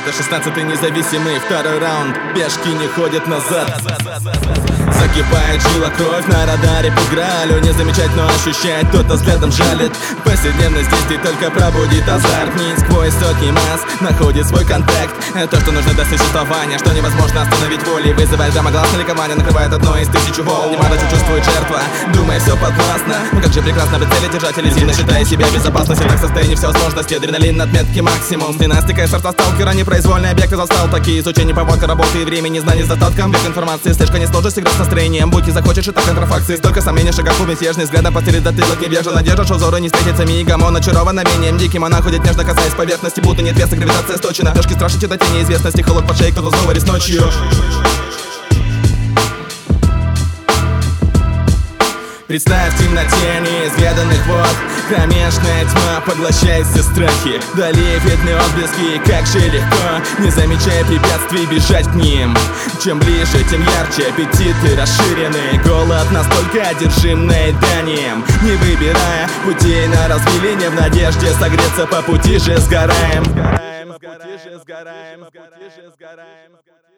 Это 16-й независимый второй раунд. Пешки не ходят назад. Закипает жила кровь на радаре по гралю. Не замечать, но ощущать, кто-то взглядом жалит. Повседневность действий только пробудит азарт. Нить сквозь сотни масс находит свой контакт. Это то, что нужно для существования, что невозможно остановить волей. Вызывает громогласное ликование, накрывает одной из тысячи волн. Немало чувствует жертва, думая все подвластно. Но как же прекрасно быть цели держатели, сильно считая себя в безопасности. Так в состоянии все возможности, адреналин отметки максимум. Династика из сорта сталкера, непроизвольные объекты застал. Такие изучения, поводка работы и времени, знаний с достатком. Век информации, слишком не сложность, игра с настроением. Будь не захочешь, и так контрафакции. Столько сомнений, шагов убесежный, взглядом постелит дотылок. Не вежа, надежда, что взору не встретится мигом. Он очарован намерением диким, она ходит нежно, касаясь поверхности. Будто нет веса, гравитация сточена. Дожки страшите до тени известности, холод под шеей, кто-то снова рис ночью. Представь в темноте неизведанных вод. Кромешная тьма поглощает все страхи. Вдали видны отблески, как же легко, не замечая препятствий, бежать к ним. Чем ближе, тем ярче, аппетиты расширены. Голод настолько одержим наеданием. Не выбирая путей на развилине, в надежде согреться по пути же сгораем.